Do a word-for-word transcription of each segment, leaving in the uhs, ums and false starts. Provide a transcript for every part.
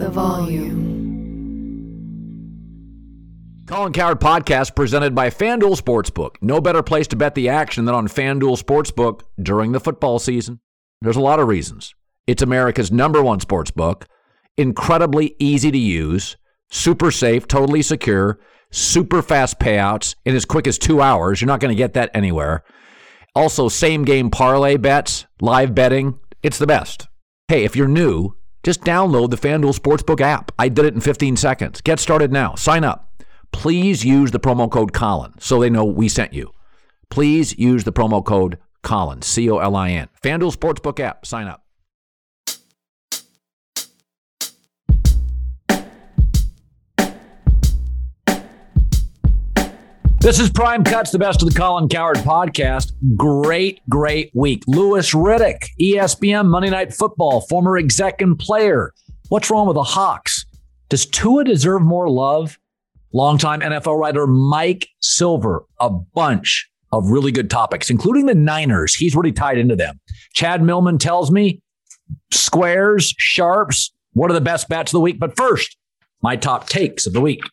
the volume. Colin Cowherd Podcast presented by FanDuel Sportsbook. No better place to bet the action than on FanDuel Sportsbook during the football season. There's a lot of reasons. It's America's number one sportsbook, incredibly easy to use, super safe, totally secure, super fast payouts in as quick as two hours. You're not going to get that anywhere. Also, same game parlay bets, live betting. It's the best. Hey, if you're new, just download the FanDuel Sportsbook app. I did it in fifteen seconds. Get started now. Sign up. Please use the promo code Colin so they know we sent you. Please use the promo code Colin, C O L I N. FanDuel Sportsbook app. Sign up. This is Prime Cuts, the best of the Colin Cowherd Podcast. Great, great week. Louis Riddick, E S P N Monday Night Football, former exec and player. What's wrong with the Hawks? Does Tua deserve more love? Longtime N F L writer Mike Silver, a bunch of really good topics, including the Niners. He's really tied into them. Chad Millman tells me squares, sharps, what are the best bets of the week? But first, my top takes of the week.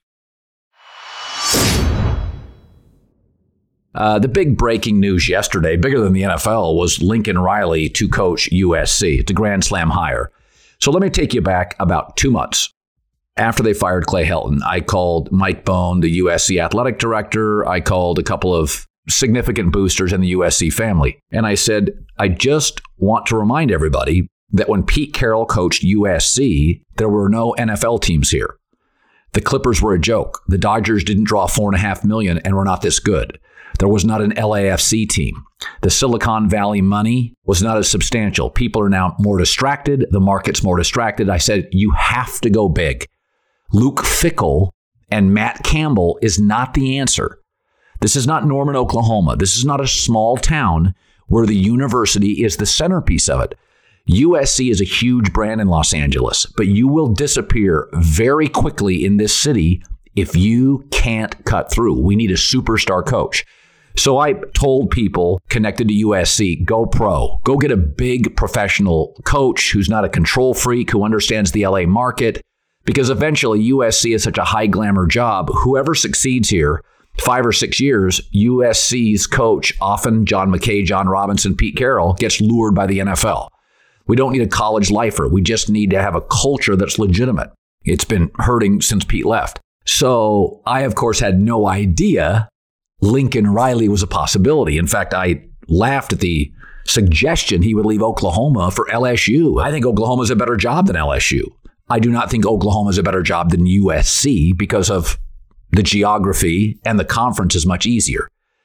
Uh, the big breaking news yesterday, bigger than the N F L, was Lincoln Riley to coach U S C. It's a Grand Slam hire. So let me take you back about two months. After they fired Clay Helton, I called Mike Bohn, the U S C athletic director. I called a couple of significant boosters in the U S C family. And I said, I just want to remind everybody that when Pete Carroll coached U S C, there were no N F L teams here. The Clippers were a joke. The Dodgers didn't draw four and a half million and were not this good. There was not an L A F C team. The Silicon Valley money was not as substantial. People are now more distracted. The market's more distracted. I said, you have to go big. Luke Fickell and Matt Campbell is not the answer. This is not Norman, Oklahoma. This is not a small town where the university is the centerpiece of it. U S C is a huge brand in Los Angeles, but you will disappear very quickly in this city if you can't cut through. We need a superstar coach. So I told people connected to U S C, go pro. Go get a big professional coach who's not a control freak, who understands the L A market. Because eventually U S C is such a high glamour job. Whoever succeeds here, five or six years, U S C's coach, often John McKay, John Robinson, Pete Carroll, gets lured by the N F L. We don't need a college lifer. We just need to have a culture that's legitimate. It's been hurting since Pete left. So I, of course, had no idea Lincoln Riley was a possibility. In fact, I laughed at the suggestion he would leave Oklahoma for L S U. I think Oklahoma's a better job than L S U. I do not think Oklahoma is a better job than U S C because of the geography, and the conference is much easier.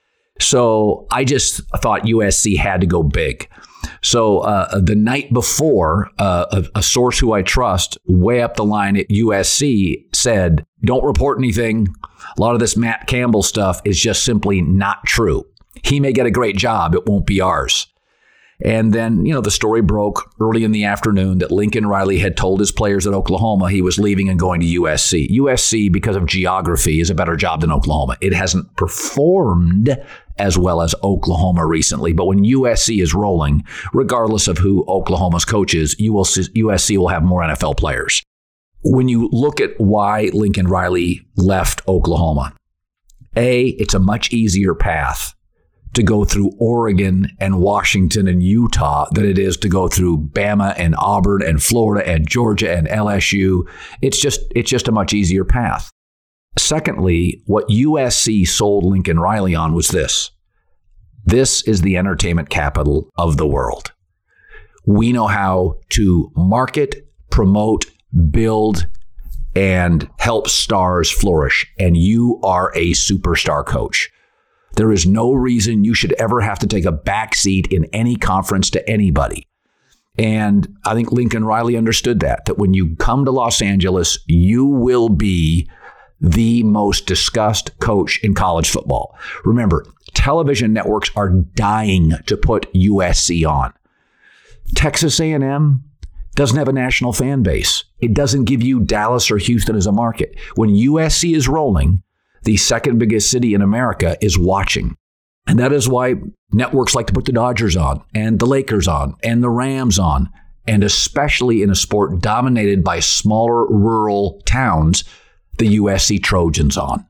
So I just thought U S C had to go big. So uh, the night before, uh, a, a source who I trust way up the line at U S C said, don't report anything. A lot of this Matt Campbell stuff is just simply not true. He may get a great job. It won't be ours. And then, you know, the story broke early in the afternoon that Lincoln Riley had told his players at Oklahoma he was leaving and going to U S C. U S C, because of geography, is a better job than Oklahoma. It hasn't performed as well as Oklahoma recently. But when U S C is rolling, regardless of who Oklahoma's coach is, you will see, U S C will have more N F L players. When you look at why Lincoln Riley left Oklahoma, A, it's a much easier path to go through Oregon and Washington and Utah than it is to go through Bama and Auburn and Florida and Georgia and L S U. It's just it's just a much easier path. Secondly, what U S C sold Lincoln Riley on was this. This is the entertainment capital of the world. We know how to market, promote, build, and help stars flourish. And you are a superstar coach. There is no reason you should ever have to take a backseat in any conference to anybody. And I think Lincoln Riley understood that, that when you come to Los Angeles, you will be the most discussed coach in college football. Remember, television networks are dying to put U S C on. Texas A and M doesn't have a national fan base. It doesn't give you Dallas or Houston as a market. When U S C is rolling, the second biggest city in America is watching. And that is why networks like to put the Dodgers on and the Lakers on and the Rams on and especially in a sport dominated by smaller rural towns, the U S C Trojans on.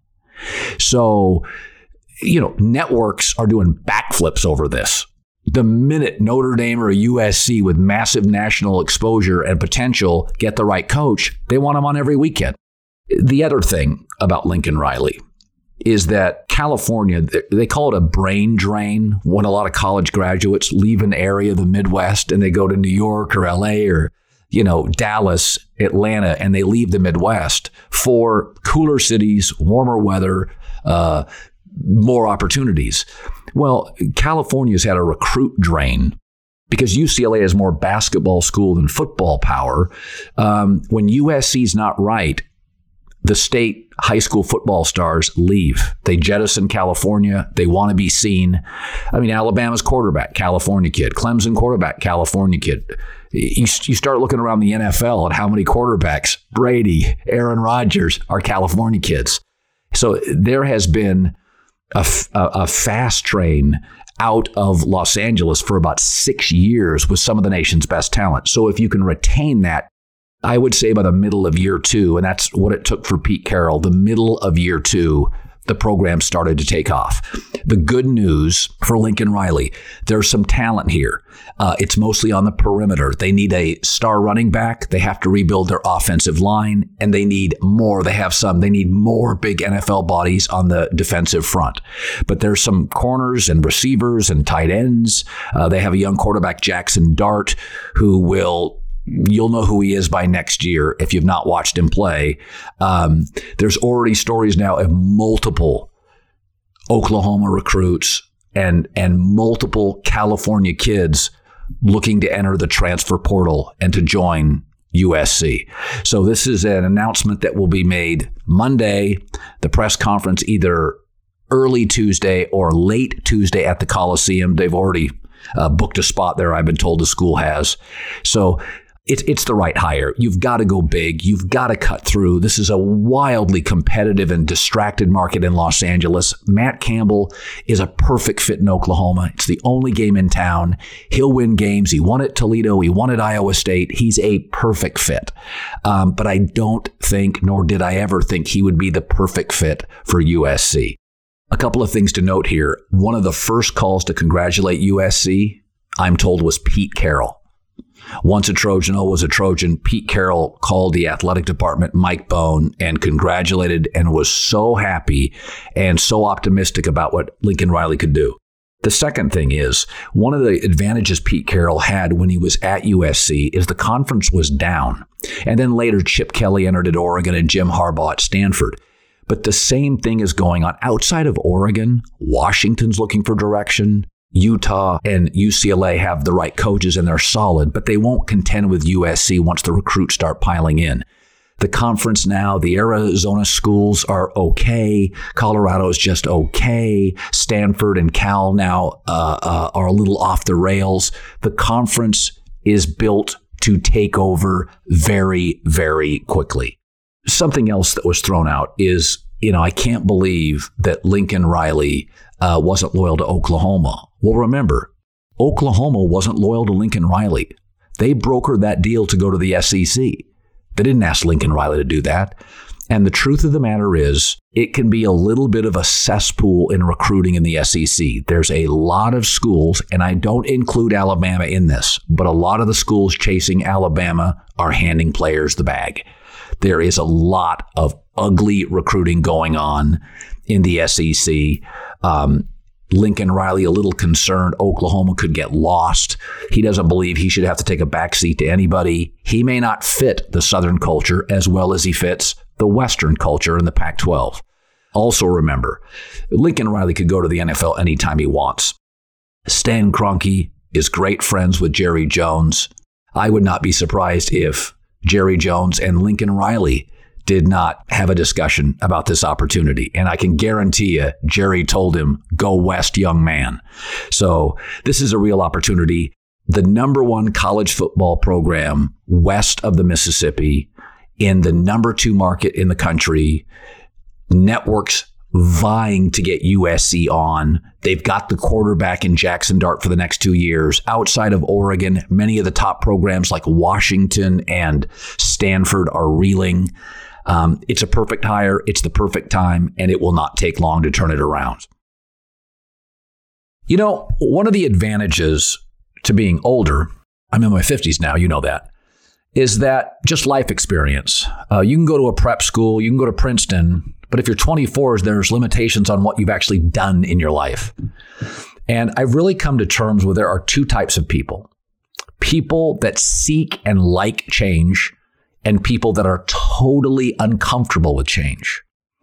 So, you know, networks are doing backflips over this. The minute Notre Dame or U S C with massive national exposure and potential get the right coach, they want them on every weekend. The other thing about Lincoln Riley is that California, they call it a brain drain when a lot of college graduates leave an area of the Midwest and they go to New York or L A or, you know, Dallas, Atlanta, and they leave the Midwest for cooler cities, warmer weather, uh, more opportunities. Well, California's had a recruit drain because U C L A is more basketball school than football power. Um, when U S C's not right, the state high school football stars leave. They jettison California. They want to be seen. I mean, Alabama's quarterback, California kid. Clemson quarterback, California kid. You, you start looking around the N F L at how many quarterbacks, Brady, Aaron Rodgers, are California kids. So there has been a, a, a fast train out of Los Angeles for about six years with some of the nation's best talent. So if you can retain that, I would say by the middle of year two, and that's what it took for Pete Carroll, the middle of year two, the program started to take off. The good news for Lincoln Riley, there's some talent here. Uh, it's mostly on the perimeter. They need a star running back. They have to rebuild their offensive line, and they need more. They have some. They need more big N F L bodies on the defensive front. But there's some corners and receivers and tight ends. Uh, they have a young quarterback, Jackson Dart, who will... You'll know who he is by next year if you've not watched him play. Um, there's already stories now of multiple Oklahoma recruits and and multiple California kids looking to enter the transfer portal and to join U S C. So this is an announcement that will be made Monday. The press conference either early Tuesday or late Tuesday at the Coliseum. They've already uh, booked a spot there, I've been told the school has. So It's it's the right hire. You've got to go big. You've got to cut through. This is a wildly competitive and distracted market in Los Angeles. Matt Campbell is a perfect fit in Oklahoma. It's the only game in town. He'll win games. He won at Toledo. He won at Iowa State. He's a perfect fit. Um, but I don't think, nor did I ever think, he would be the perfect fit for U S C. A couple of things to note here. One of the first calls to congratulate U S C, I'm told, was Pete Carroll. Once a Trojan, always a Trojan. Pete Carroll called the athletic department, Mike Bone, and congratulated and was so happy and so optimistic about what Lincoln Riley could do. The second thing is, one of the advantages Pete Carroll had when he was at U S C is the conference was down. And then later, Chip Kelly entered at Oregon and Jim Harbaugh at Stanford. But the same thing is going on outside of Oregon. Washington's looking for direction. Utah and U C L A have the right coaches and they're solid, but they won't contend with U S C once the recruits start piling in. The conference now, the Arizona schools are okay. Colorado is just okay. Stanford and Cal now uh, uh, are a little off the rails. The conference is built to take over very, very quickly. Something else that was thrown out is, you know, I can't believe that Lincoln Riley uh, wasn't loyal to Oklahoma. Well, remember, Oklahoma wasn't loyal to Lincoln Riley. They brokered that deal to go to the S E C. They didn't ask Lincoln Riley to do that. And the truth of the matter is, it can be a little bit of a cesspool in recruiting in the S E C. There's a lot of schools, and I don't include Alabama in this, but a lot of the schools chasing Alabama are handing players the bag. There is a lot of ugly recruiting going on in the S E C. Um, Lincoln Riley, a little concerned Oklahoma could get lost. He doesn't believe he should have to take a backseat to anybody. He may not fit the Southern culture as well as he fits the Western culture in the Pac twelve. Also remember, Lincoln Riley could go to the N F L anytime he wants. Stan Kroenke is great friends with Jerry Jones. I would not be surprised if Jerry Jones and Lincoln Riley did not have a discussion about this opportunity. And I can guarantee you, Jerry told him, go west, young man. So this is a real opportunity. The number one college football program west of the Mississippi in the number two market in the country. Networks vying to get U S C on. They've got the quarterback in Jackson Dart for the next two years. Outside of Oregon, many of the top programs like Washington and Stanford are reeling. Um, it's a perfect hire. It's the perfect time, and it will not take long to turn it around. You know, one of the advantages to being older, I'm in my fifties now, you know that, is that just life experience. Uh, you can go to a prep school, you can go to Princeton, but if you're twenty-four, there's limitations on what you've actually done in your life. And I've really come to terms with there are two types of people. People that seek and like change, and people that are totally uncomfortable with change.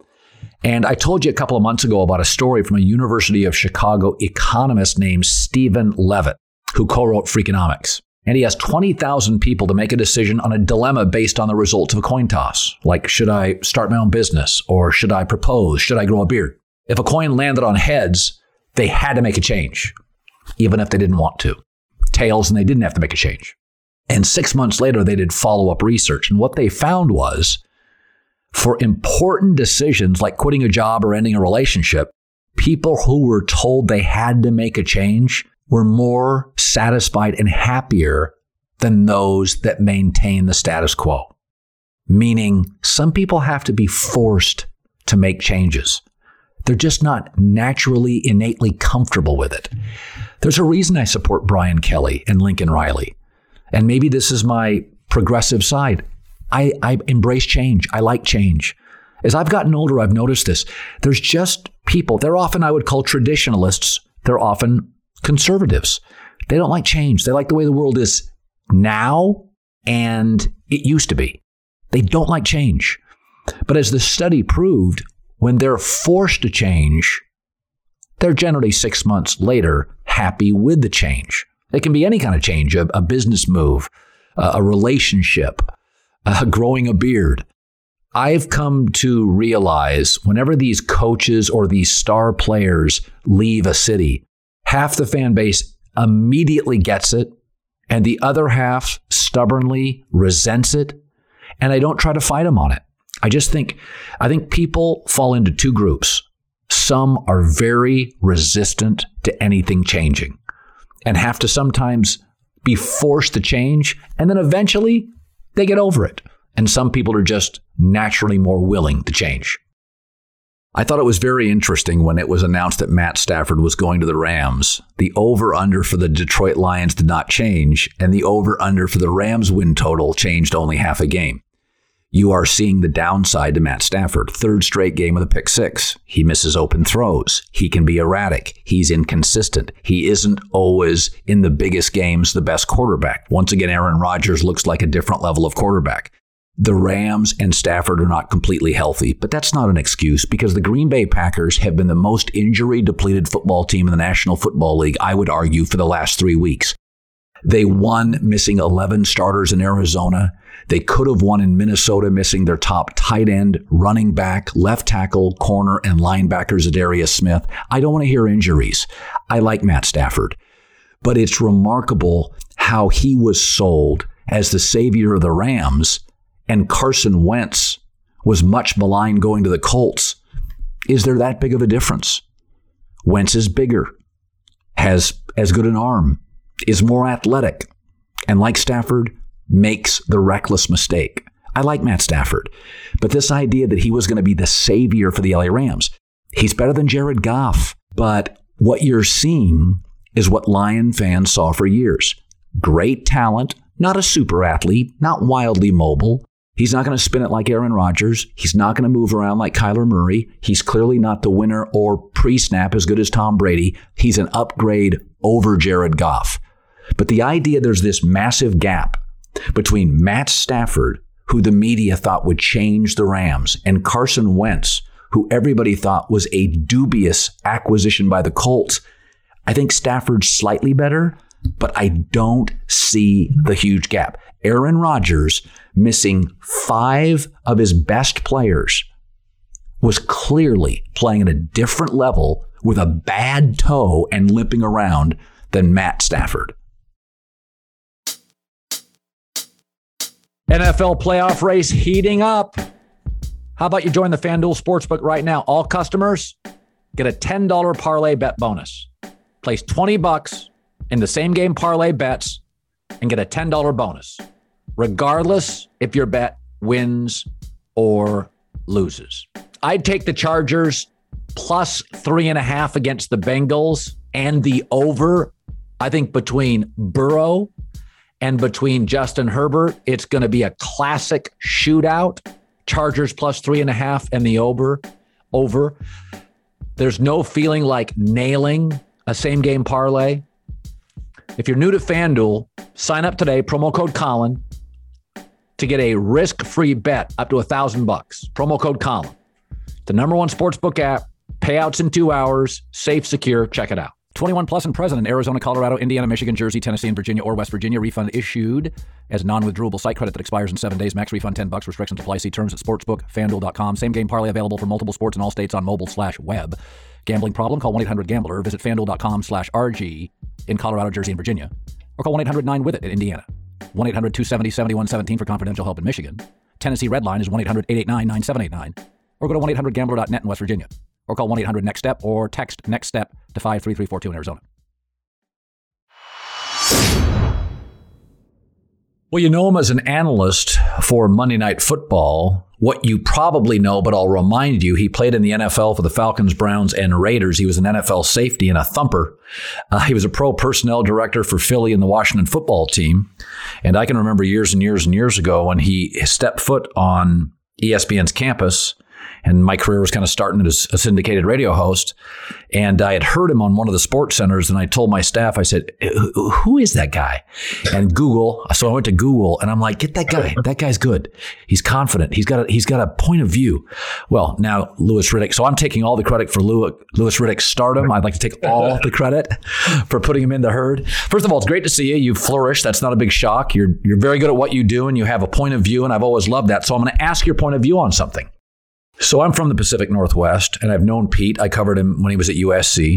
And I told you a couple of months ago about a story from a University of Chicago economist named Stephen Levitt, who co-wrote Freakonomics. And he has twenty thousand people to make a decision on a dilemma based on the results of a coin toss. Like, should I start my own business? Or should I propose? Should I grow a beard? If a coin landed on heads, they had to make a change, even if they didn't want to. Tails, and they didn't have to make a change. And six months later, they did follow-up research. And what they found was, for important decisions like quitting a job or ending a relationship, people who were told they had to make a change were more satisfied and happier than those that maintain the status quo. Meaning, some people have to be forced to make changes. They're just not naturally, innately comfortable with it. There's a reason I support Brian Kelly and Lincoln Riley. And maybe this is my progressive side. I, I embrace change. I like change. As I've gotten older, I've noticed this. There's just people, they're often I would call traditionalists. They're often conservatives. They don't like change. They like the way the world is now and it used to be. They don't like change. But as the study proved, when they're forced to change, they're generally six months later happy with the change. It can be any kind of change, a, a business move, a, a relationship, uh, growing a beard. I've come to realize whenever these coaches or these star players leave a city, half the fan base immediately gets it, and the other half stubbornly resents it, and I don't try to fight them on it. I just think, I think people fall into two groups. Some are very resistant to anything changing and have to sometimes be forced to change, and then eventually they get over it. And some people are just naturally more willing to change. I thought it was very interesting when it was announced that Matt Stafford was going to the Rams. The over-under for the Detroit Lions did not change, and the over-under for the Rams win total changed only half a game. You are seeing the downside to Matt Stafford. Third straight game with a pick six. He misses open throws. He can be erratic. He's inconsistent. He isn't always, in the biggest games, the best quarterback. Once again, Aaron Rodgers looks like a different level of quarterback. The Rams and Stafford are not completely healthy, but that's not an excuse because the Green Bay Packers have been the most injury-depleted football team in the National Football League, I would argue, for the last three weeks. They won missing eleven starters in Arizona. They could have won in Minnesota, missing their top tight end, running back, left tackle, corner, and linebacker Zadarius Smith. I don't want to hear injuries. I like Matt Stafford. But it's remarkable how he was sold as the savior of the Rams, and Carson Wentz was much maligned going to the Colts. Is there that big of a difference? Wentz is bigger, has as good an arm, is more athletic, and like Stafford, makes the reckless mistake. I like Matt Stafford, but this idea that he was going to be the savior for the L A Rams, he's better than Jared Goff. But what you're seeing is what Lion fans saw for years. Great talent, not a super athlete, not wildly mobile. He's not going to spin it like Aaron Rodgers. He's not going to move around like Kyler Murray. He's clearly not the winner or pre-snap as good as Tom Brady. He's an upgrade over Jared Goff. But the idea there's this massive gap between Matt Stafford, who the media thought would change the Rams, and Carson Wentz, who everybody thought was a dubious acquisition by the Colts, I think Stafford's slightly better, but I don't see the huge gap. Aaron Rodgers, missing five of his best players, was clearly playing at a different level with a bad toe and limping around than Matt Stafford. N F L playoff race heating up. How about you join the FanDuel Sportsbook right now? All customers get a ten dollars parlay bet bonus. Place twenty bucks in the same game parlay bets and get a ten dollars bonus, regardless if your bet wins or loses. I'd take the Chargers plus three and a half against the Bengals and the over. I think between Burrow and between Justin Herbert, it's going to be a classic shootout. Chargers plus three and a half and the over. Over. There's no feeling like nailing a same game parlay. If you're new to FanDuel, sign up today, promo code Colin, to get a risk-free bet up to a thousand bucks. Promo code Colin. The number one sportsbook app, payouts in two hours, safe, secure. Check it out. twenty-one plus and present in Arizona, Colorado, Indiana, Michigan, Jersey, Tennessee, and Virginia or West Virginia. Refund issued as non-withdrawable site credit that expires in seven days. Max refund ten bucks. Restrictions apply. See terms at sportsbook fanduel dot com. Same game parlay available for multiple sports in all states on mobile slash web. Gambling problem? Call one eight hundred gambler. Visit fanduel dot com slash R G in Colorado, Jersey, and Virginia. Or call one eight hundred nine with it in Indiana. one eight hundred two seven zero seven one one seven for confidential help in Michigan. Tennessee Red Line is one eight hundred eight eight nine nine seven eight nine. Or go to one eight hundred gambler dot net in West Virginia. Or call one eight hundred next step or text NEXTSTEP to five three three four two in Arizona. Well, you know him as an analyst for Monday Night Football. What you probably know, but I'll remind you, he played in the N F L for the Falcons, Browns, and Raiders. He was an N F L safety and a thumper. Uh, he was a pro personnel director for Philly and the Washington football team. And I can remember years and years and years ago when he stepped foot on E S P N's campus, and my career was kind of starting as a syndicated radio host. And I had heard him on one of the sports centers, and I told my staff, I said, who is that guy? And Google. So I went to Google, and I'm like, get that guy. That guy's good. He's confident. He's got a, he's got a point of view. Well, now Louis Riddick. So I'm taking all the credit for Louis, Louis Riddick's stardom. I'd like to take all the credit for putting him in the herd. First of all, it's great to see you. You've flourished. That's not a big shock. You're, you're very good at what you do, and you have a point of view, and I've always loved that. So I'm going to ask your point of view on something. So I'm from the Pacific Northwest, and I've known Pete. I covered him when he was at U S C.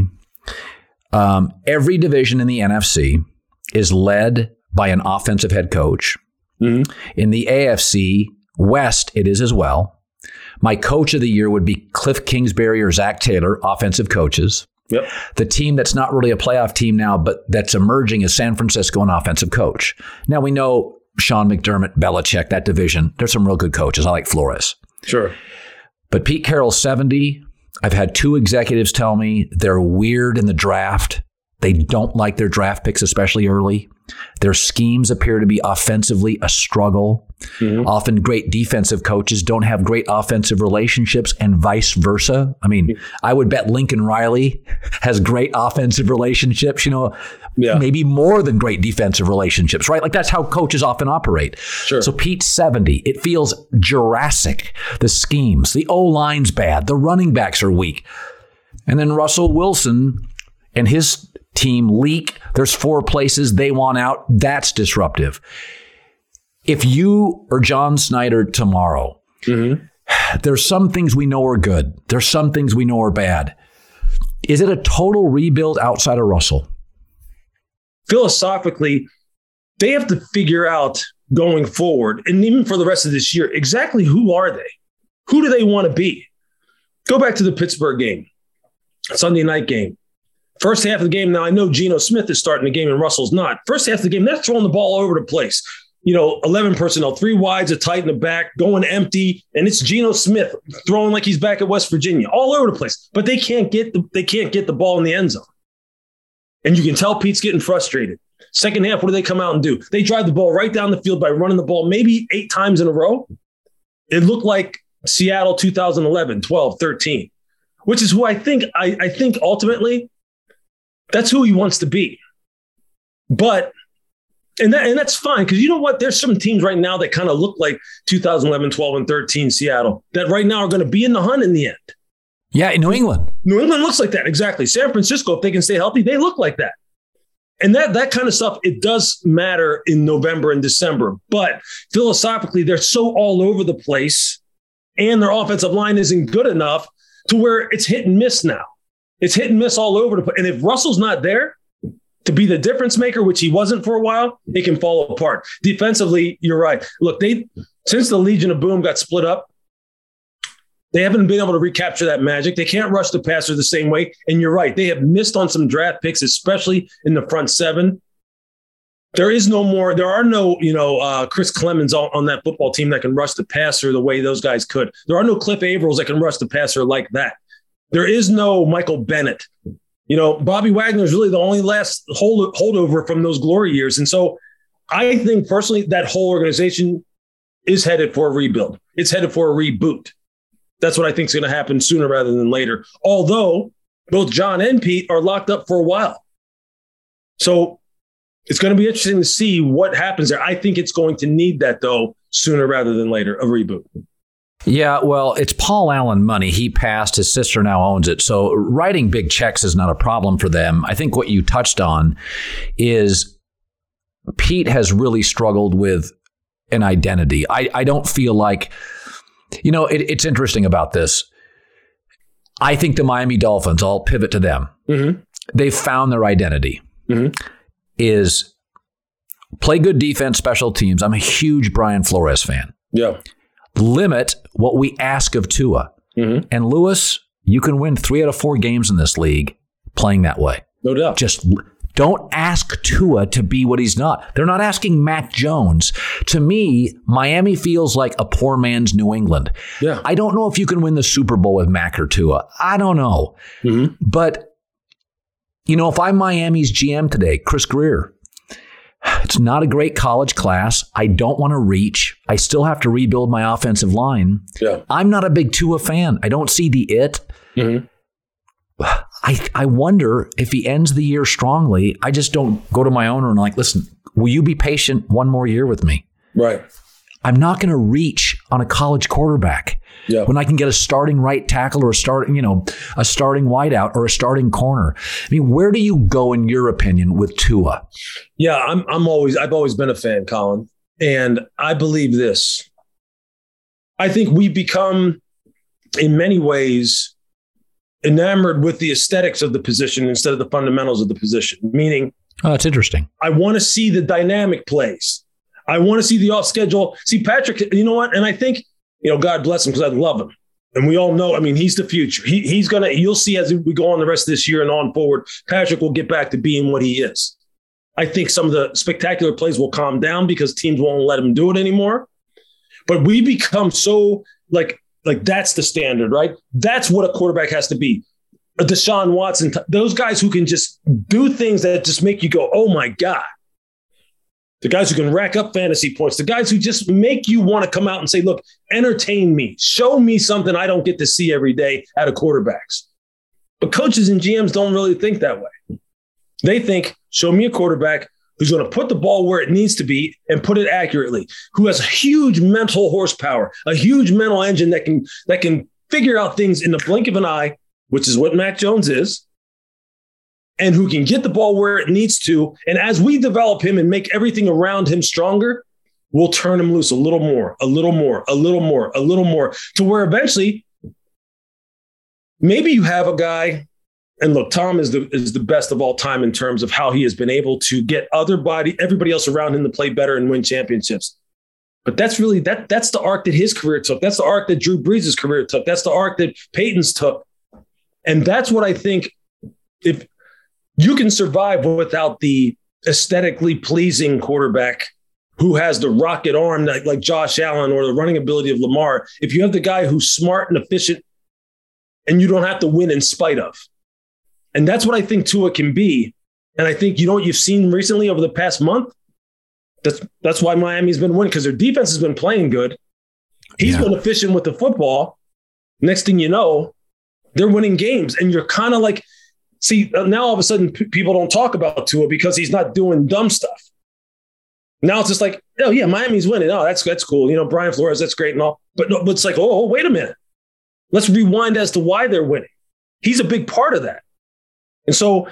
Um, every division in the N F C is led by an offensive head coach. Mm-hmm. In the A F C West, it is as well. My coach of the year would be Cliff Kingsbury or Zach Taylor, offensive coaches. Yep. The team that's not really a playoff team now, but that's emerging is San Francisco, an offensive coach. Now we know Sean McDermott, Belichick, that division. There's some real good coaches. I like Flores. Sure. But Pete Carroll's seventy. I've had two executives tell me they're weird in the draft. They don't like their draft picks, especially early. Their schemes appear to be offensively a struggle. Mm-hmm. Often great defensive coaches don't have great offensive relationships and vice versa. I mean, mm-hmm. I would bet Lincoln Riley has great offensive relationships, you know, yeah. maybe more than great defensive relationships, right? Like that's how coaches often operate. Sure. So Pete's seventy. It feels Jurassic. The schemes, the O-line's bad. The running backs are weak. And then Russell Wilson and his team leak. There's four places they want out. That's disruptive. If you or John Snyder tomorrow, mm-hmm. there's some things we know are good. There's some things we know are bad. Is it a total rebuild outside of Russell? Philosophically, they have to figure out going forward, and even for the rest of this year, exactly who are they? Who do they want to be? Go back to the Pittsburgh game, Sunday night game. First half of the game, now I know Geno Smith is starting the game and Russell's not. First half of the game, they're throwing the ball all over the place. You know, eleven personnel, three wides, a tight in the back, going empty, and it's Geno Smith throwing like he's back at West Virginia, all over the place. But they can't get the they can't get the ball in the end zone. And you can tell Pete's getting frustrated. Second half, what do they come out and do? They drive the ball right down the field by running the ball maybe eight times in a row. It looked like Seattle two thousand eleven, twelve, thirteen, which is who I think I, I think ultimately that's who he wants to be. But and that and that's fine, because you know what? There's some teams right now that kind of look like two thousand eleven, twelve, and thirteen Seattle that right now are going to be in the hunt in the end. Yeah, in New England. New England looks like that, exactly. San Francisco, if they can stay healthy, they look like that. And that that kind of stuff, it does matter in November and December. But philosophically, they're so all over the place, and their offensive line isn't good enough to where it's hit and miss now. It's hit and miss all over the place. And if Russell's not there to be the difference maker, which he wasn't for a while, it can fall apart. Defensively, you're right. Look, they since the Legion of Boom got split up, They haven't been able to recapture that magic. They can't rush the passer the same way. And you're right. They have missed on some draft picks, especially in the front seven. There is no more. There are no, you know, uh, Chris Clemens on, on that football team that can rush the passer the way those guys could. There are no Cliff Avrils that can rush the passer like that. There is no Michael Bennett. You know, Bobby Wagner is really the only last hold, holdover from those glory years. And so I think personally that whole organization is headed for a rebuild. It's headed for a reboot. That's what I think is going to happen sooner rather than later. Although both John and Pete are locked up for a while. So it's going to be interesting to see what happens there. I think it's going to need that, though, sooner rather than later, a reboot. Yeah, well, it's Paul Allen money. He passed. His sister now owns it. So writing big checks is not a problem for them. I think what you touched on is Pete has really struggled with an identity. I, I don't feel like... You know, it, it's interesting about this. I think the Miami Dolphins, I'll pivot to them. Mm-hmm. They've found their identity. Mm-hmm. Is play good defense, special teams. I'm a huge Brian Flores fan. Yeah. Limit what we ask of Tua. Mm-hmm. And Lewis, you can win three out of four games in this league playing that way. No doubt. Just don't ask Tua to be what he's not. They're not asking Mac Jones. To me, Miami feels like a poor man's New England. Yeah. I don't know if you can win the Super Bowl with Mac or Tua. I don't know. Mm-hmm. But, you know, if I'm Miami's G M today, Chris Greer, it's not a great college class. I don't want to reach. I still have to rebuild my offensive line. Yeah. I'm not a big Tua fan. I don't see the it. Mm-hmm. I I wonder if he ends the year strongly. I just don't go to my owner and like, listen, will you be patient one more year with me? Right. I'm not going to reach on a college quarterback yeah. when I can get a starting right tackle or a starting, you know, a starting wideout or a starting corner. I mean, where do you go in your opinion with Tua? Yeah, I'm I'm always I've always been a fan, Colin, and I believe this. I think we become, in many ways, enamored with the aesthetics of the position instead of the fundamentals of the position. Meaning, oh, that's interesting. I want to see the dynamic plays. I want to see the off schedule. See, Patrick, you know what? And I think, you know, God bless him because I love him. And we all know, I mean, he's the future. He, he's going to, you'll see as we go on the rest of this year and on forward, Patrick will get back to being what he is. I think some of the spectacular plays will calm down because teams won't let him do it anymore. But we become so like, Like that's the standard, right? That's what a quarterback has to be. A Deshaun Watson, those guys who can just do things that just make you go, oh my God. The guys who can rack up fantasy points, the guys who just make you want to come out and say, look, entertain me, show me something I don't get to see every day out of quarterbacks. But coaches and G Ms don't really think that way. They think, show me a quarterback who's going to put the ball where it needs to be and put it accurately, who has a huge mental horsepower, a huge mental engine that can that can figure out things in the blink of an eye, which is what Mac Jones is, and who can get the ball where it needs to. And as we develop him and make everything around him stronger, we'll turn him loose a little more, a little more, a little more, a little more, to where eventually maybe you have a guy. And look, Tom is the is the best of all time in terms of how he has been able to get other body, everybody else around him to play better and win championships. But that's really that that's the arc that his career took. That's the arc that Drew Brees' career took. That's the arc that Peyton's took. And that's what I think. If you can survive without the aesthetically pleasing quarterback who has the rocket arm like, like Josh Allen or the running ability of Lamar, if you have the guy who's smart and efficient and you don't have to win in spite of. And that's what I think Tua can be. And I think, you know what you've seen recently over the past month? That's that's why Miami's been winning, because their defense has been playing good. He's yeah. been efficient with the football. Next thing you know, they're winning games. And you're kind of like, see, now all of a sudden p- people don't talk about Tua because he's not doing dumb stuff. Now it's just like, oh, yeah, Miami's winning. Oh, that's that's cool. You know, Brian Flores, that's great and all. But, no, but it's like, oh, wait a minute. Let's rewind as to why they're winning. He's a big part of that. And so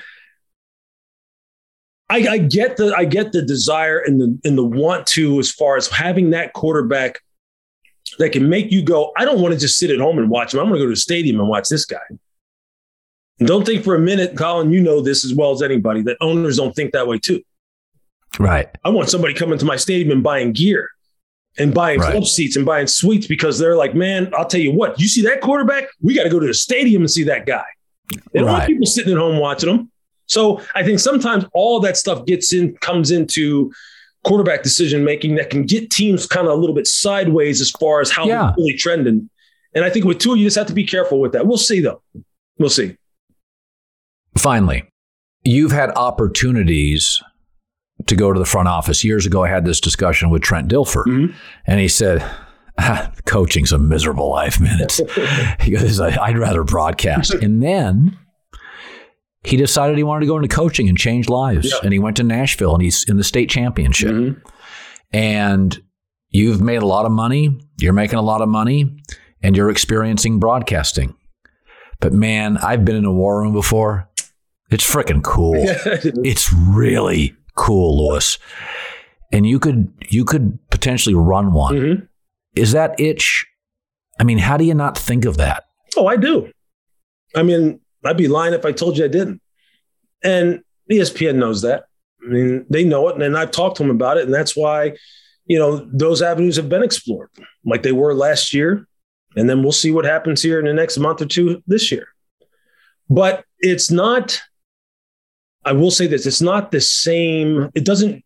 I, I get the I get the desire and the and the want to, as far as having that quarterback that can make you go, I don't want to just sit at home and watch him. I'm going to go to the stadium and watch this guy. And don't think for a minute, Colin, you know this as well as anybody, that owners don't think that way too. Right. I want somebody coming to my stadium and buying gear and buying Right. club seats and buying suites because they're like, man, I'll tell you what, you see that quarterback? We got to go to the stadium and see that guy. They don't Right. want people sitting at home watching them. So I think sometimes all that stuff gets in, comes into quarterback decision-making that can get teams kind of a little bit sideways as far as how Yeah. they're really trending. And I think with Tua, you just have to be careful with that. We'll see, though. We'll see. Finally, you've had opportunities to go to the front office. Years ago, I had this discussion with Trent Dilfer, Mhm. and he said, ah, coaching's a miserable life, man. It's, he goes, I'd rather broadcast. And then he decided he wanted to go into coaching and change lives. Yeah. And he went to Nashville, and he's in the state championship. Mhm. And you've made a lot of money. You're making a lot of money, and you're experiencing broadcasting. But man, I've been in a war room before. It's freaking cool. It's really cool, Louis. And you could you could potentially run one. Mhm. Is that itch? I mean, how do you not think of that? Oh, I do. I mean, I'd be lying if I told you I didn't. And E S P N knows that. I mean, they know it, and I've talked to them about it, and that's why, you know, those avenues have been explored like they were last year, and then we'll see what happens here in the next month or two this year. But it's not, I will say this, it's not the same, it doesn't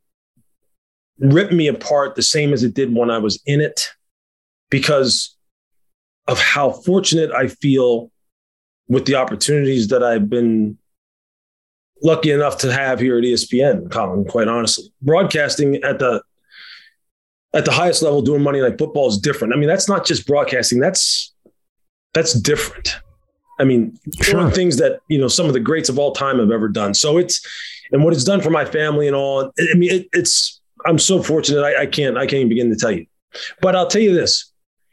rip me apart the same as it did when I was in it because of how fortunate I feel with the opportunities that I've been lucky enough to have here at E S P N, Colin, quite honestly. Broadcasting at the at the highest level, doing Monday Night Football is different. I mean, that's not just broadcasting. That's that's different. I mean, Sure. doing things that, you know, some of the greats of all time have ever done. So it's, and what it's done for my family and all, I mean, it, it's, I'm so fortunate. I, I can't, I can't even begin to tell you, but I'll tell you this,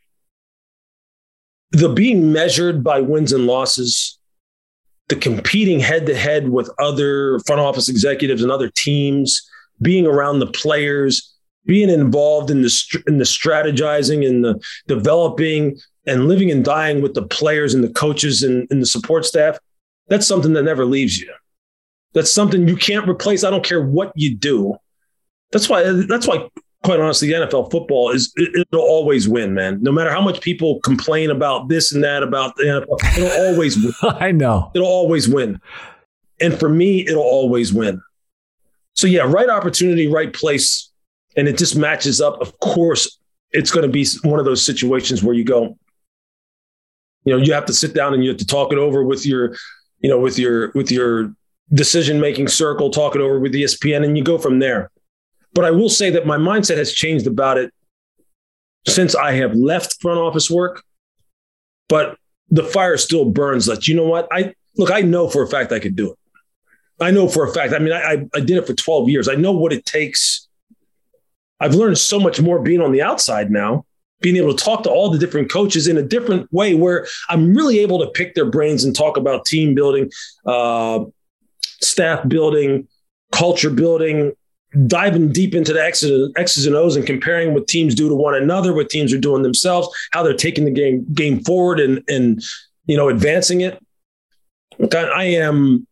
the being measured by wins and losses, the competing head to head with other front office executives and other teams, being around the players, being involved in the, in the strategizing and the developing and living and dying with the players and the coaches and, and the support staff, that's something that never leaves you. That's something you can't replace. I don't care what you do. That's why, that's why, quite honestly, the N F L football is, it, it'll always win, man. No matter how much people complain about this and that about the N F L, it'll always win. I know. It'll always win. And for me, it'll always win. So yeah, right opportunity, right place. And it just matches up. Of course, it's going to be one of those situations where you go, you know, you have to sit down and you have to talk it over with your, you know, with your, with your decision-making circle, talk it over with E S P N, and you go from there. But I will say that my mindset has changed about it since I have left front office work, but the fire still burns. That, you know what? I look, I know for a fact I could do it. I know for a fact. I mean, I, I, I did it for twelve years. I know what it takes. I've learned so much more being on the outside now, being able to talk to all the different coaches in a different way where I'm really able to pick their brains and talk about team building, uh, staff building, culture building, diving deep into the X's, X's and O's and comparing what teams do to one another, what teams are doing themselves, how they're taking the game game forward and, and you know, advancing it. Look, I, I am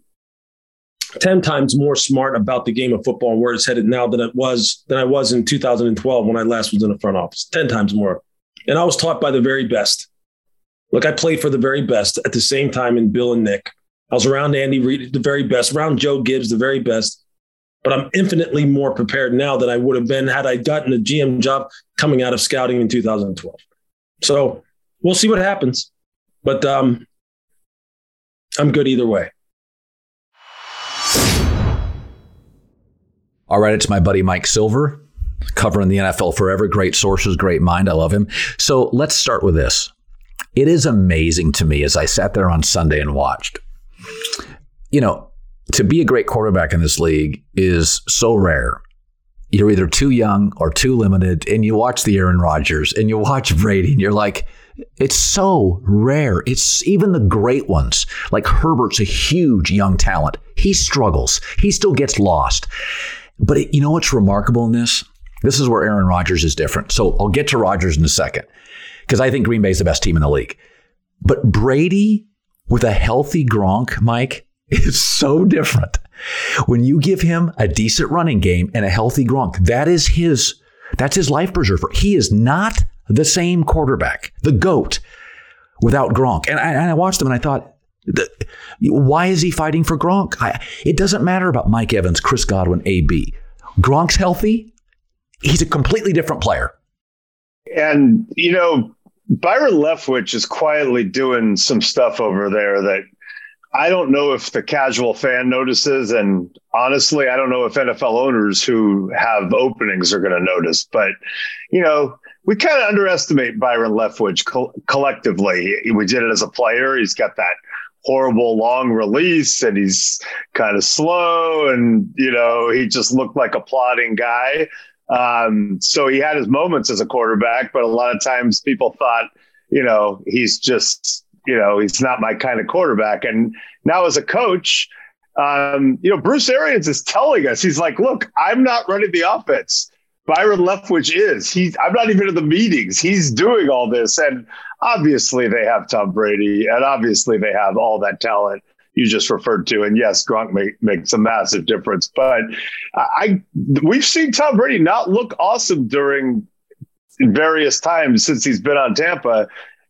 ten times more smart about the game of football and where it's headed now than it was than I was in two thousand twelve when I last was in the front office. ten times more. And I was taught by the very best. Look, I played for the very best at the same time in Bill and Nick. I was around Andy Reid, the very best, around Joe Gibbs, the very best. But I'm infinitely more prepared now than I would have been had I gotten a G M job coming out of scouting in two thousand twelve. So we'll see what happens. But um, I'm good either way. All right, it's my buddy Mike Silver, covering the N F L forever. Great sources, great mind. I love him. So let's start with this. It is amazing to me as I sat there on Sunday and watched. You know, to be a great quarterback in this league is so rare. You're either too young or too limited, and you watch the Aaron Rodgers and you watch Brady, and you're like, it's so rare. It's even the great ones, like Herbert's a huge young talent. He struggles. He still gets lost. But it, you know what's remarkable in this? This is where Aaron Rodgers is different. So I'll get to Rodgers in a second because I think Green Bay is the best team in the league. But Brady with a healthy Gronk, Mike, is so different. When you give him a decent running game and a healthy Gronk, that is his That's his life preserver. He is not the same quarterback, the GOAT, without Gronk. And I, and I watched him and I thought, the, why is he fighting for Gronk? I, it doesn't matter about Mike Evans, Chris Godwin, A B. Gronk's healthy. He's a completely different player. And, you know, Byron Leftwich is quietly doing some stuff over there that I don't know if the casual fan notices. And honestly, I don't know if N F L owners who have openings are going to notice. But, you know, we kind of underestimate Byron Leftwich co- collectively. We did it as a player. He's got that horrible long release and he's kind of slow and, you know, he just looked like a plodding guy. Um, so he had his moments as a quarterback, but a lot of times people thought, you know, he's just, you know, he's not my kind of quarterback. And now as a coach, um, you know, Bruce Arians is telling us, he's like, look, I'm not running the offense. Byron Leftwich is. He's, I'm not even in the meetings. He's doing all this. And obviously they have Tom Brady and obviously they have all that talent you just referred to. And yes, Gronk make, makes a massive difference. But I, we've seen Tom Brady not look awesome during various times since he's been on Tampa.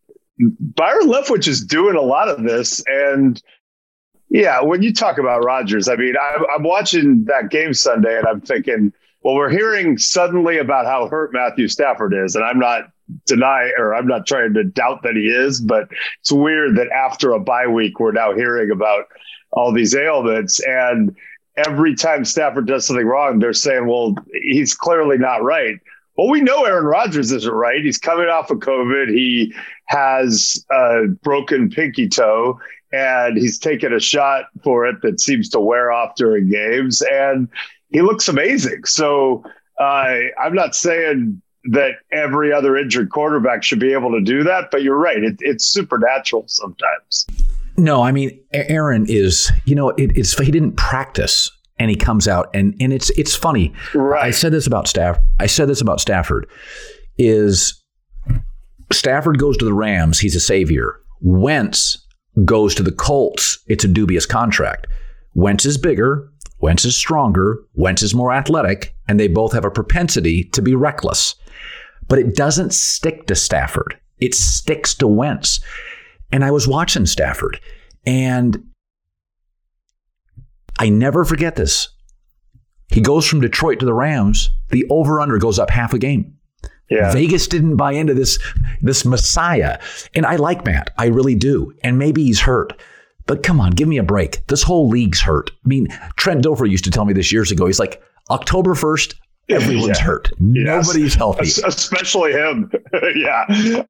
Byron Leftwich is doing a lot of this. And yeah, when you talk about Rodgers, I mean, I, I'm watching that game Sunday and I'm thinking, well, we're hearing suddenly about how hurt Matthew Stafford is. And I'm not denying or I'm not trying to doubt that he is, but it's weird that after a bye week, we're now hearing about all these ailments. And every time Stafford does something wrong, they're saying, well, he's clearly not right. Well, we know Aaron Rodgers isn't right. He's coming off of COVID. He has a broken pinky toe and he's taken a shot for it that seems to wear off during games. And he looks amazing. So uh, I'm not saying that every other injured quarterback should be able to do that, but you're right. It, it's supernatural sometimes. No, I mean, Aaron is, you know, it, it's, he didn't practice and he comes out and, and it's, it's funny. Right. I said this about Staff. I said this about Stafford is Stafford goes to the Rams. He's a savior. Wentz goes to the Colts. It's a dubious contract. Wentz is bigger. Wentz is stronger, Wentz is more athletic, and they both have a propensity to be reckless. But it doesn't stick to Stafford. It sticks to Wentz. And I was watching Stafford, and I never forget this. He goes from Detroit to the Rams. The over-under goes up half a game. Yeah. Vegas didn't buy into this, this messiah. And I like Matt. I really do. And maybe he's hurt. But come on, give me a break. This whole league's hurt. I mean, Trent Dilfer used to tell me this years ago. He's like, October first, everyone's yeah. hurt. Yes. Nobody's healthy. Especially him. Yeah.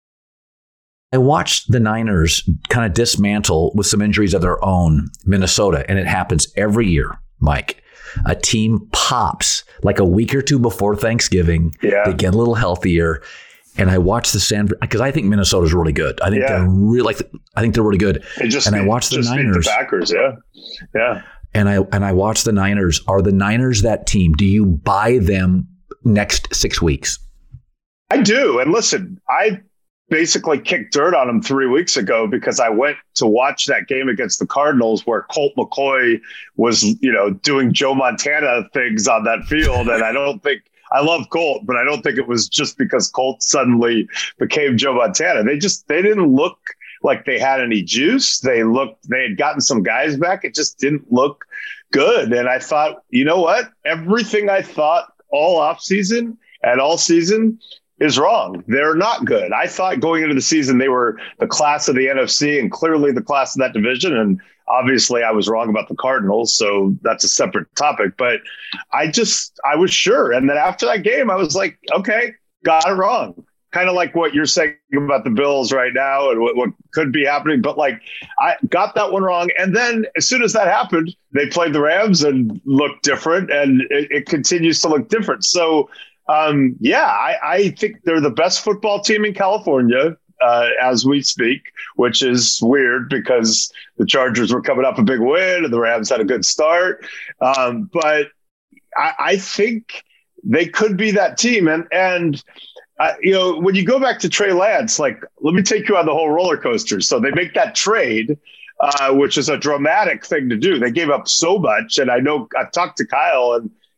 I watched the Niners kind of dismantle with some injuries of their own Minnesota, and it happens every year, Mike. A team pops like a week or two before Thanksgiving. Yeah. They get a little healthier. And I watched the San because I think Minnesota's really good. I think yeah. they're really like I think they're really good. Just and beat, I watched the Niners. The Packers, yeah, yeah. And I and I watched the Niners. Are the Niners that team? Do you buy them next six weeks? I do. And listen, I basically kicked dirt on them three weeks ago because I went to watch that game against the Cardinals where Colt McCoy was, you know, doing Joe Montana things on that field, and I don't think. I love Colt, but I don't think it was just because Colt suddenly became Joe Montana. They just they didn't look like they had any juice. They looked they had gotten some guys back. It just didn't look good. And I thought, you know what? Everything I thought all offseason and all season is wrong. They're not good. I thought going into the season they were the class of the N F C and clearly the class of that division. And obviously I was wrong about the Cardinals, so that's a separate topic. But I just, I was sure. And then after that game, I was like, okay, got it wrong. Kind of like what you're saying about the Bills right now and what, what could be happening. But like, I got that one wrong. And then as soon as that happened, they played the Rams and looked different, and it, it continues to look different. So um, yeah, I, I think they're the best football team in California. Uh, as we speak, which is weird because the Chargers were coming up a big win and the Rams had a good start. Um, but I, I think they could be that team. And, and uh, you know, when you go back to Trey Lance, like, let me take you on the whole roller coaster. So they make that trade, uh, which is a dramatic thing to do. They gave up so much. And I know I've talked to Kyle and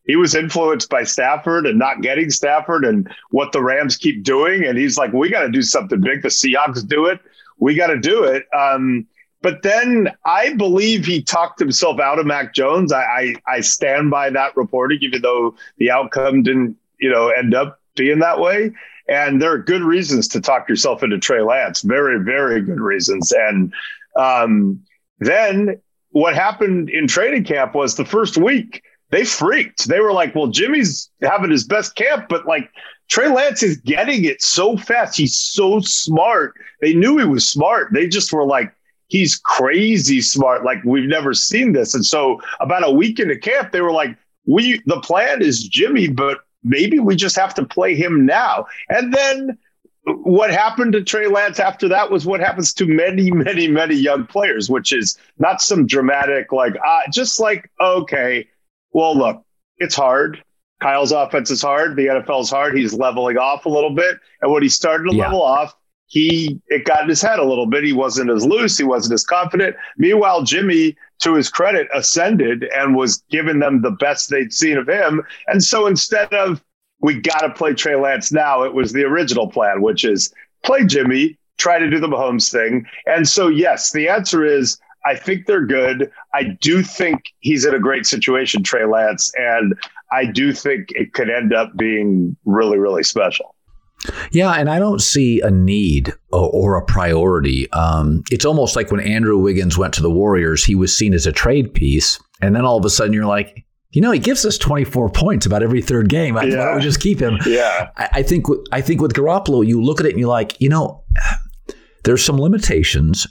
he was influenced by Stafford and not getting Stafford and what the Rams keep doing. And he's like, we got to do something big. The Seahawks do it. We got to do it. Um, but then I believe he talked himself out of Mac Jones. I, I, I stand by that reporting, even though the outcome didn't, you know, end up being that way. And there are good reasons to talk yourself into Trey Lance. Very, very good reasons. And um, then what happened in training camp was the first week, they freaked. They were like, well, Jimmy's having his best camp, but like Trey Lance is getting it so fast. He's so smart. They knew he was smart. They just were like, he's crazy smart. Like, we've never seen this. And so about a week into camp, they were like, we, the plan is Jimmy, but maybe we just have to play him now. And then what happened to Trey Lance after that was what happens to many, many, many young players, which is not some dramatic, like, uh, just like, okay, well, look, it's hard. Kyle's offense is hard. The N F L is hard. He's leveling off a little bit. And when he started to yeah. level off, he it got in his head a little bit. He wasn't as loose. He wasn't as confident. Meanwhile, Jimmy, to his credit, ascended and was giving them the best they'd seen of him. And so instead of, we got to play Trey Lance now, it was the original plan, which is play Jimmy, try to do the Mahomes thing. And so, yes, the answer is, I think they're good. I do think he's in a great situation, Trey Lance, and I do think it could end up being really, really special. Yeah, and I don't see a need or, or a priority. Um, it's almost like when Andrew Wiggins went to the Warriors, he was seen as a trade piece, and then all of a sudden you're like, you know, he gives us twenty-four points about every third game. Why yeah. don't we just keep him? Yeah, I, I think. I think with Garoppolo, you look at it and you're like, you know, there's some limitations.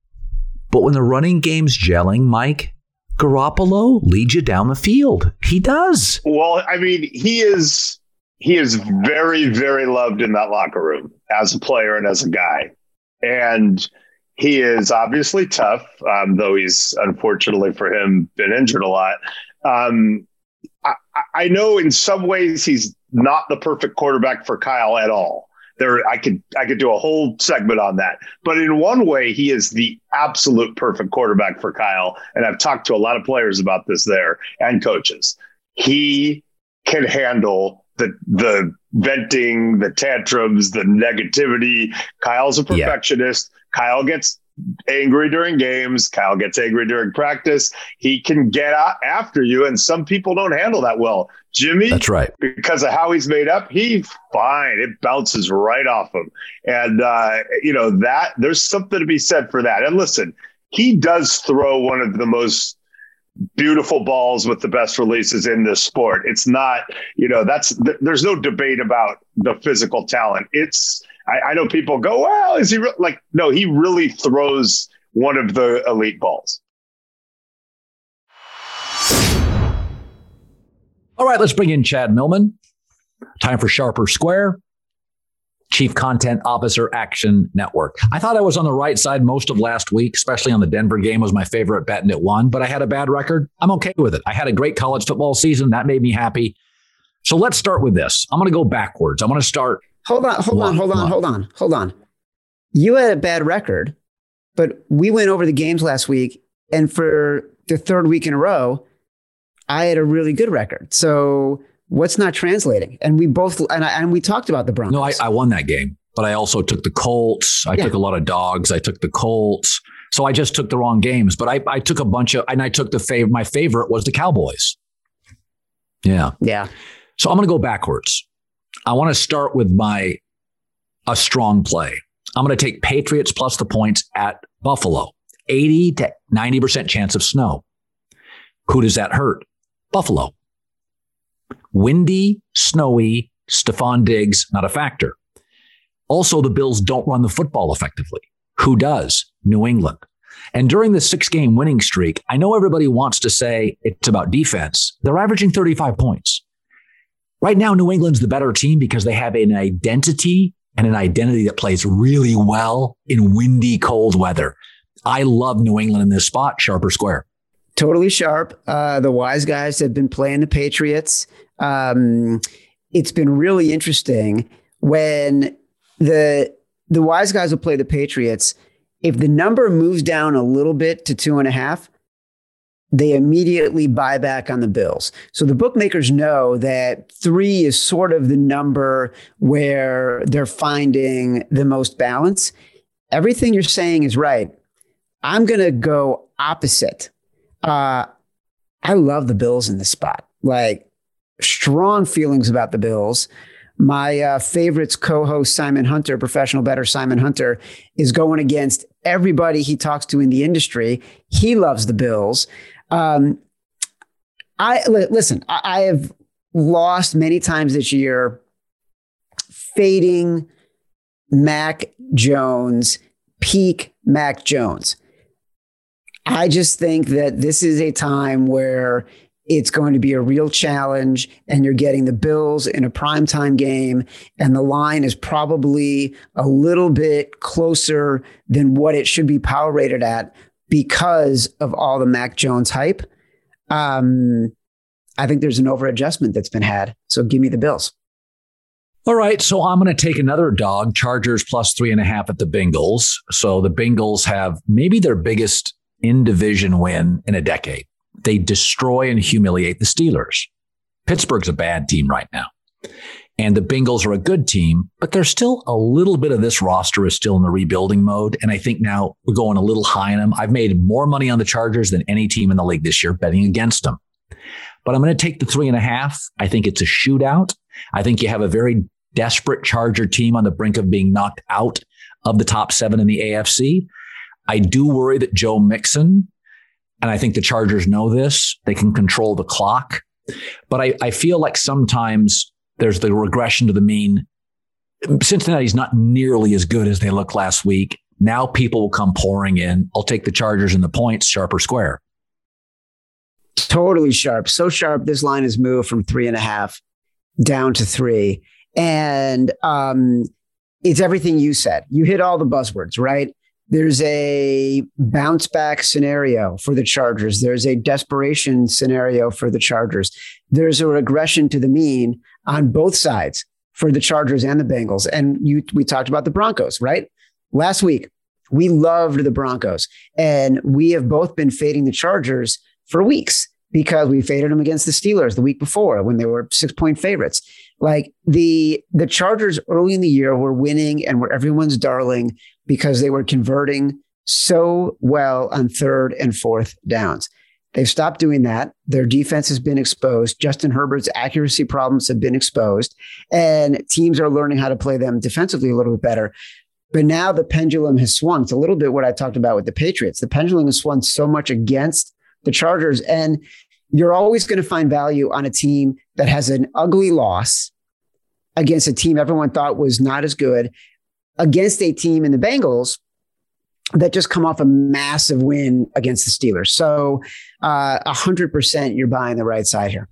But when the running game's gelling, Mike, Garoppolo leads you down the field. He does. Well, I mean, he is he is very, very loved in that locker room as a player and as a guy. And he is obviously tough, um, though he's, unfortunately for him, been injured a lot. Um, I, I know in some ways he's not the perfect quarterback for Kyle at all. There, I could I could do a whole segment on that. But in one way, he is the absolute perfect quarterback for Kyle. And I've talked to a lot of players about this there and coaches. He can handle the the venting, the tantrums, the negativity. Kyle's a perfectionist. Yeah. Kyle gets angry during games. Kyle gets angry during practice. He can get out after you, and some people don't handle that well. Jimmy, that's right, because of how he's made up, he's fine. It bounces right off him, and uh, you know that there's something to be said for that. And listen, he does throw one of the most beautiful balls with the best releases in this sport. It's not, you know, that's there's no debate about the physical talent. It's I, I know people go, well, is he re-? like, no, he really throws one of the elite balls. All right, let's bring in Chad Millman. Time for Sharper Square, Chief Content Officer, Action Network. I thought I was on the right side most of last week, especially on the Denver game was my favorite bet and it won, but I had a bad record. I'm okay with it. I had a great college football season. That made me happy. So let's start with this. I'm going to go backwards. I'm going to start. Hold on, hold one, on, hold on, one. hold on, hold on. You had a bad record, but we went over the games last week, and for the third week in a row, I had a really good record. So what's not translating? And we both, and, I, and we talked about the Broncos. No, I, I won that game, but I also took the Colts. I yeah. took a lot of dogs. I took the Colts. So I just took the wrong games, but I, I took a bunch of, and I took the favorite. My favorite was the Cowboys. Yeah. Yeah. So I'm going to go backwards. I want to start with my, a strong play. I'm going to take Patriots plus the points at Buffalo, eighty to ninety percent chance of snow. Who does that hurt? Buffalo. Windy, snowy, Stephon Diggs, not a factor. Also, the Bills don't run the football effectively. Who does? New England. And during the six-game winning streak, I know everybody wants to say it's about defense. They're averaging thirty-five points. Right now, New England's the better team because they have an identity and an identity that plays really well in windy, cold weather. I love New England in this spot, Sharper Square. Totally sharp. Uh, the wise guys have been playing the Patriots. Um, it's been really interesting when the the wise guys will play the Patriots. If the number moves down a little bit to two and a half, they immediately buy back on the Bills. So the bookmakers know that three is sort of the number where they're finding the most balance. Everything you're saying is right. I'm going to go opposite. Uh, I love the Bills in this spot. Like, strong feelings about the Bills. My uh, favorites co-host, Simon Hunter, professional bettor Simon Hunter, is going against everybody he talks to in the industry. He loves the Bills. Um, I li- listen, I, I have lost many times this year fading Mac Jones, peak Mac Jones. I just think that this is a time where it's going to be a real challenge, and you're getting the Bills in a primetime game, and the line is probably a little bit closer than what it should be power rated at because of all the Mac Jones hype. Um, I think there's an over-adjustment that's been had, so give me the Bills. All right, so I'm going to take another dog, Chargers plus three and a half at the Bengals. So the Bengals have maybe their biggest in-division win in a decade. They destroy and humiliate the Steelers. Pittsburgh's a bad team right now. And the Bengals are a good team, but there's still a little bit of this roster is still in the rebuilding mode. And I think now we're going a little high on them. I've made more money on the Chargers than any team in the league this year betting against them. But I'm going to take the three and a half. I think it's a shootout. I think you have a very desperate Charger team on the brink of being knocked out of the top seven in the A F C. I do worry that Joe Mixon, and I think the Chargers know this, they can control the clock. But I, I feel like sometimes there's the regression to the mean. Cincinnati's not nearly as good as they looked last week. Now people will come pouring in. I'll take the Chargers in the points, sharp or square. Totally sharp. So sharp, this line has moved from three and a half down to three. And um, it's everything you said. You hit all the buzzwords, right? There's a bounce back scenario for the Chargers. There's a desperation scenario for the Chargers. There's a regression to the mean on both sides for the Chargers and the Bengals. And you, we talked about the Broncos, right? Last week, we loved the Broncos, and we have both been fading the Chargers for weeks because we faded them against the Steelers the week before when they were six point favorites. Like the, the Chargers early in the year were winning and were everyone's darling because they were converting so well on third and fourth downs. They've stopped doing that. Their defense has been exposed. Justin Herbert's accuracy problems have been exposed, and teams are learning how to play them defensively a little bit better. But now the pendulum has swung. It's a little bit what I talked about with the Patriots. The pendulum has swung so much against the Chargers, and you're always going to find value on a team that has an ugly loss against a team everyone thought was not as good, against a team in the Bengals that just come off a massive win against the Steelers. So uh, one hundred percent you're buying the right side here.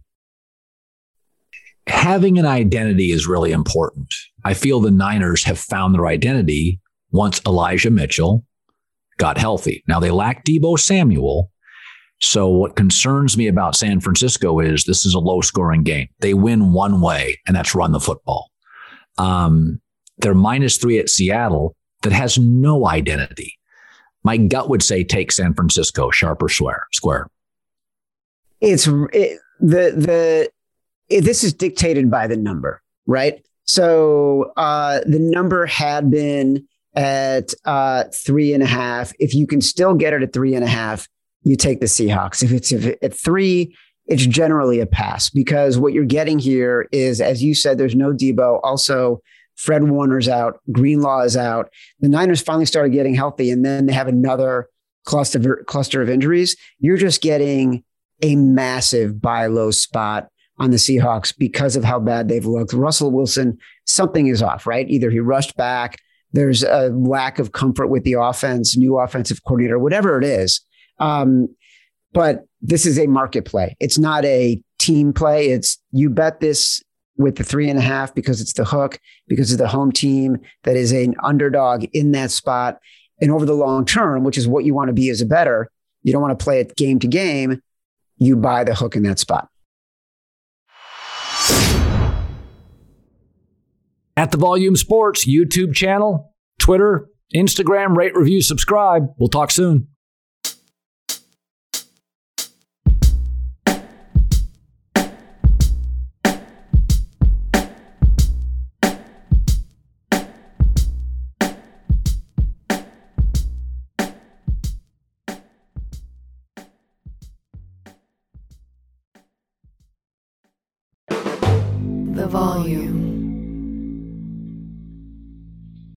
Having an identity is really important. I feel the Niners have found their identity once Elijah Mitchell got healthy. Now, they lack Deebo Samuel. So what concerns me about San Francisco is this is a low-scoring game. They win one way, and that's run the football. Um, they're minus three at Seattle that has no identity. My gut would say take San Francisco, sharp or square. Square. It's it, the the it, this is dictated by the number, right? So uh, the number had been at uh, three and a half. If you can still get it at three and a half, you take the Seahawks. If it's if at three, it's generally a pass because what you're getting here is, as you said, there's no Deebo. Also, Fred Warner's out. Greenlaw is out. The Niners finally started getting healthy, and then they have another cluster cluster of injuries. You're just getting a massive buy low spot on the Seahawks because of how bad they've looked. Russell Wilson, something is off, right? Either he rushed back, there's a lack of comfort with the offense, new offensive coordinator, whatever it is. Um, but this is a market play. It's not a team play. It's you bet this with the three and a half because it's the hook, because of the home team that is an underdog in that spot. And over the long term, which is what you want to be as a bettor, you don't want to play it game to game. You buy the hook in that spot. At the Volume Sports YouTube channel, Twitter, Instagram, rate, review, subscribe. We'll talk soon. the volume.